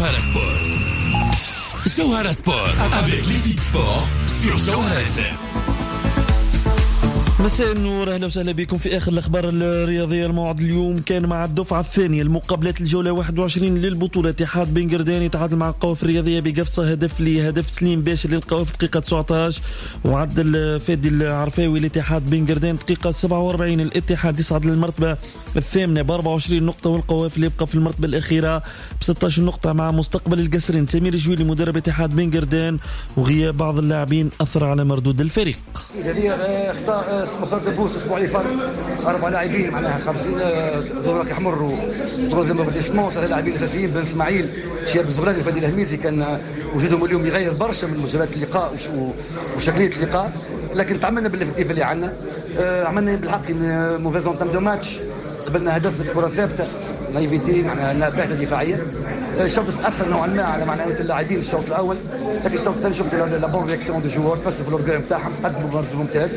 Jawhara Sport. Jawhara Sport avec l'équipe sport sur Jawhara FM. مساء النور، اهلا وسهلا بكم في اخر الاخبار الرياضيه. الموعد اليوم كان مع الدفعه الثانيه المقابلات الجوله 21 للبطوله. اتحاد بن قردان يتعادل مع القوافل الرياضيه بقفصه هدف سليم باشا للقوافل دقيقه 19، وعدل فادي العرفاوي الاتحاد بن قردان دقيقه 47. الاتحاد يصعد للمرتبه الثامنه ب 24 نقطه، والقوافل يبقى في المرتبه الاخيره ب 16 نقطه مع مستقبل القصرين. سمير الجويلي مدرب اتحاد بن قردان، وغياب بعض اللاعبين اثر على مردود الفريق. مختار دبوس الاسبوع اللي فات 4 لاعبين معناها خارجين زوراك احمر وتروزيام برديسمون، 3 لاعبين اساسيين بن اسماعيل شهاب الزغراني وفادي الهميزي كان وجودهم اليوم يغير برشا من مجريات اللقاء وشكليه اللقاء، لكن تعاملنا بالافكتيف اللي عندنا. عملنا بالحق موفيز اونتام دو ماتش، قبلنا هدف بالكره ثابته نايفيتي معناها باهته دفاعيا. الشوط تاثر نوعا ما على معنويات اللاعبين الشوط الاول، لكن الشوط الثاني شفت لا بون رياكسيون دو جوار بس في الاورجان نتاعهم قدموا مباراه ممتاز.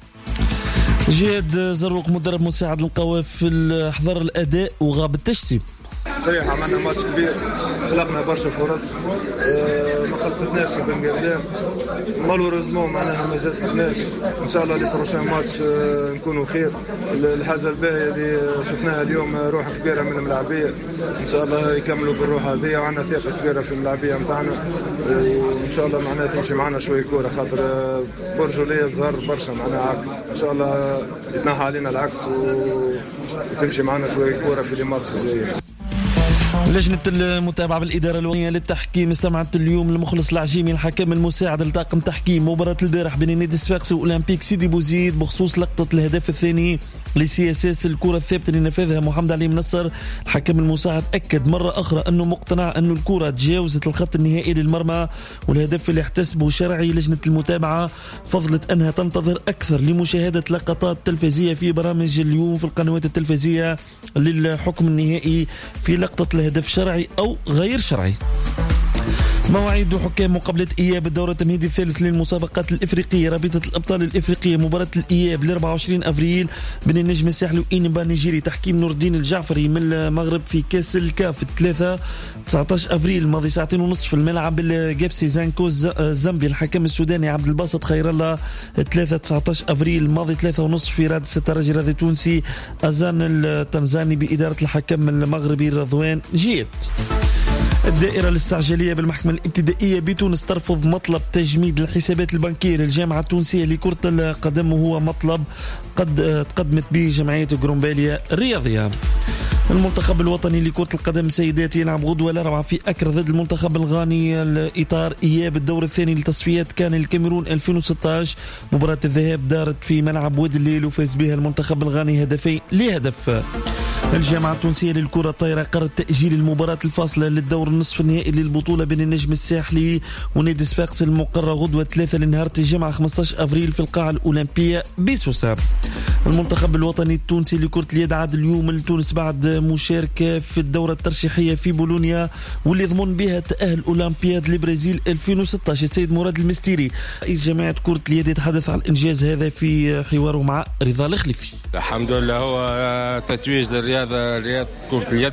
جهاد زروق مدرب مساعد القوافل حضر الاداء وغاب التجسيم. صحيح عملنا ماتش كبير، خلقنا برشا فرص، ما خلقتناش بن قردان مالوريزمون معناها ما جازتناش. ان شاء الله لي بروشان ماتش نكونوا خير. الحاجه الباهيه اللي شفناها اليوم روح كبيره من الملاعبيه، ان شاء الله يكملوا بالروح هذه، وعندنا ثقه كبيره في الملاعبيه نتاعنا، وان شاء الله معناها تمشي معنا شويه كوره، خاطر برجوليه ظهر برشا معناها عكس، ان شاء الله يتنحى علينا العكس وتمشي معنا شويه كوره في لي ماتش الجايين. لجنة المتابعة بالإدارة الوطنية للتحكيم استمعت اليوم المخلص العجيمي الحكم المساعد لطاقم تحكيم مباراة البارح بين النادي الصفاقسي وأولمبيك سيدي بوزيد بخصوص لقطة الهدف الثاني لسي اس اس الكرة الثابتة اللي نفذها محمد علي منصر. الحكم المساعد أكد مرة أخرى أنه مقتنع أن الكرة تجاوزت الخط النهائي للمرمى، والهدف اللي احتسبه شرعي. لجنة المتابعة فضلت أنها تنتظر أكثر لمشاهدة لقطات تلفزية في برامج اليوم في القنوات التلفزية للحكم النهائي في لقطة الهدف شرعي أو غير شرعي. مواعيد حكام مقابلة إياب الدورة التمهيدي الثالث للمسابقات الإفريقية. رابطة الأبطال الإفريقية مباراة الإياب ل 24 أفريل بين النجم الساحلي وإنبا نيجيري. تحكيم نور الدين الجعفري من المغرب في كاس الكاف 19 أفريل الماضي 2:30 في الملعب الجابسي زانكو زامبي. الحكم السوداني عبد الباسط خير الله 19 أفريل الماضي 3:30 في رادس الترجي الرياضي التونسي أزان التنزاني بإدارة الحكم المغربي رضوان جيد. الدائرة الاستعجالية بالمحكمة الابتدائية بتونس ترفض مطلب تجميد الحسابات البنكية للجامعة التونسية لكرة القدم، وهو مطلب قد تقدمت به جمعية جرومباليا الرياضية. المنتخب الوطني لكرة القدم سيدات يلعب غدوة الأربعاء في أكرا ضد المنتخب الغاني الإطار إياب الدور الثاني لتصفيات كان الكاميرون 2016. مباراة الذهاب دارت في ملعب وادي الليل وفاز بها المنتخب الغاني 2-0. الجامعة التونسية للكرة الطايرة قررت تأجيل المباراة الفاصلة للدور النصف النهائي للبطولة بين النجم الساحلي ونادي صفاقسي المقرر غدوة 3 لنهار الجمعة 15 أفريل في القاعة الأولمبية بسوسة. المنتخب الوطني التونسي لكرة اليد عاد اليوم لتونس بعد مشاركة في الدورة الترشيحية في بولونيا واللي ضمن بها تأهل أولمبياد لبرازيل 2016. السيد مراد المستيري رئيس جماعة كرة اليد يتحدث عن الإنجاز هذا في حواره مع رضا الخليفي. الحمد لله، هو تتويج للرياضة كرة اليد،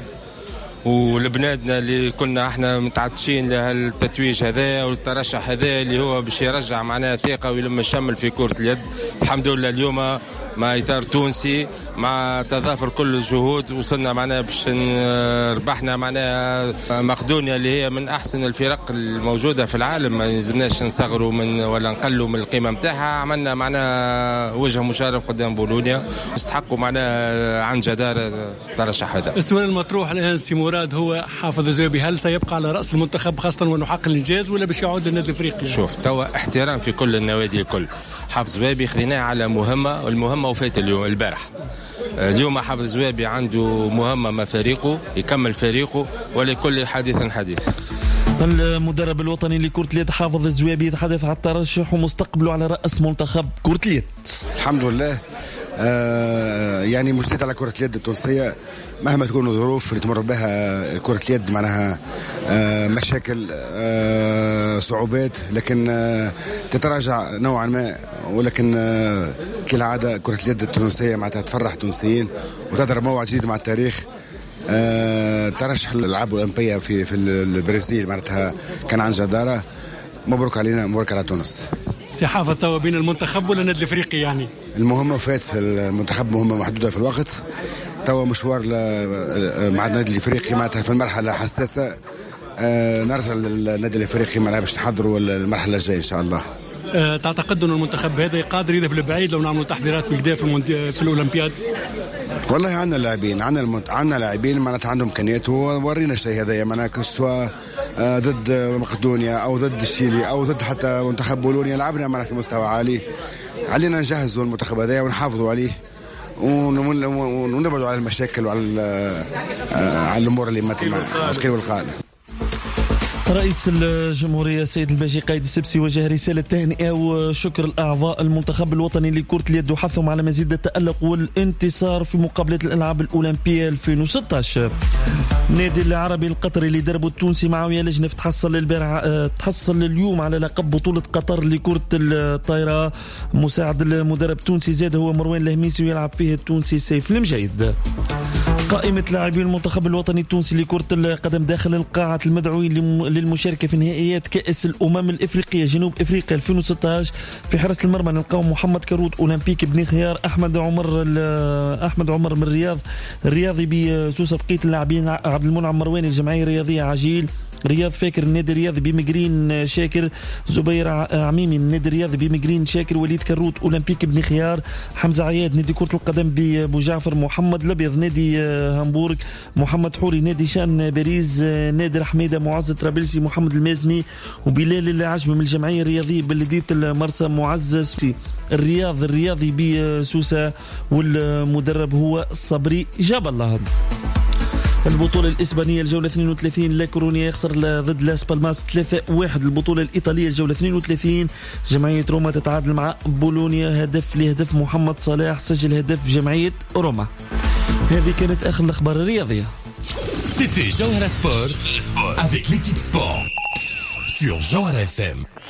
ولبنادنا اللي كنا احنا متعطشين لهالتتويج هذا والترشح هذا اللي هو باش يرجع معناها ثقة ويلم الشمل في كرة اليد. الحمد لله اليوم مع إطار تونسي مع تضافر كل الجهود وصلنا معناها باش ربحنا معناها مقدونيا اللي هي من أحسن الفرق الموجودة في العالم، ما يلزمناش نصغروا من ولا نقلوا من القيمة متاعها. عملنا معناها وجه مشرف قدام بولونيا، استحقوا معناها عن جدارة ترشح هذا. السؤال المطروح الآن سي مراد هو حافظ الزويبي، هل سيبقى على رأس المنتخب خاصة ونحقق الإنجاز ولا باش يعود للنادي الأفريقي؟ شوف توا احترام في كل النوادي الكل. حافظ زويبي خذيناه على مهمة، والمهمة وفات البارح. اليوم حافظ زويبي عنده مهمة مع فريقه، يكمل فريقه ولكل حديث حديث. المدرب الوطني لكرة اليد حافظ الزويبي يتحدث عن الترشح ومستقبله على رأس منتخب كرة اليد. الحمد لله، يعني مجدد على كرة اليد التونسية مهما تكون الظروف اللي تمر بها كرة اليد، معناها مشاكل صعوبات، لكن تتراجع نوعا ما، ولكن كالعادة كرة اليد التونسية معناتها تفرح التونسيين وتضرب موعد جديد مع التاريخ. ترشح الألعاب الأولمبية في البرازيل معناتها كان عن جدارة. مبروك علينا، مبروك على تونس. سي حافظ توا بين المنتخب ولا النادي الافريقي يعني؟ المهمة فات في المنتخب، مهمة محدودة في الوقت. توا مشوار مع النادي الافريقي معناتها في المرحلة حساسة. نرجع للنادي الافريقي معناها باش نحضروا المرحلة الجاية ان شاء الله. تعتقد أن المنتخب هذا قادر يذهب لبعيد لو نعملوا تحضيرات بكدا في الأولمبياد؟ والله عندنا لاعبين، عندنا لاعبين معناتها عندهم إمكانيات، وورينا الشيء هذا معناها سواء ضد مقدونيا أو ضد الشيلي أو ضد حتى منتخب بولونيا لعبنا معناتها في مستوى عالي. علينا نجهزوا المنتخب هذا ونحافظوا عليه ونبعدوا على المشاكل وعلى الأمور اللي مشكلة والقائد. رئيس الجمهورية السيد الباجي قايد السبسي وجه رسالة تهنئة وشكر الأعضاء المنتخب الوطني لكرة اليد وحثهم على مزيد التألق والانتصار في مقابلة الألعاب الأولمبية 2016. النادي العربي القطري اللي دربه التونسي معاوية لجنف تحصل اليوم على لقب بطولة قطر لكرة الطائرة. مساعد المدرب التونسي زاد هو مروان الهميسي ويلعب فيه التونسي سيف المجيد. قائمة لاعبي المنتخب الوطني التونسي لكرة القدم داخل القاعة المدعوين للمشاركة في نهائيات كأس الأمم الإفريقية جنوب إفريقيا 2016. في حراسة المرمى نلقاو محمد كروت أولمبيك بن خيار، أحمد عمر من الرياض الرياضي بسوسة. بقية اللاعبين عبد المنعم مرواني الجمعية الرياضية عجيل، رياض فاكر النادي الرياضي بمجرين شاكر، زبير عميمي النادي الرياضي بمجرين شاكر، وليد كروت أولمبيك بن خيار، حمزة عياد نادي كرة القدم بأبو جعفر، محمد الأبيض نادي هامبورغ، محمد حوري نادي شان باريس، نادر حميدة معز طرابلسي، محمد المازني وبلال العجمي من الجمعية الرياضية بلدية المرسى، معزز الرياضي بسوسة، والمدرب هو صبري جاب الله. البطولة الإسبانية الجولة 32 لا كورونيا يخسر ضد لاس بالماس 3-1. البطولة الإيطالية الجولة 32 جمعية روما تتعادل مع بولونيا لهدف محمد صلاح، سجل هدف جمعية روما. هذه كانت آخر الأخبار الرياضية. C'était Jawhara Sport avec l'équipe sport sur Jawhara FM.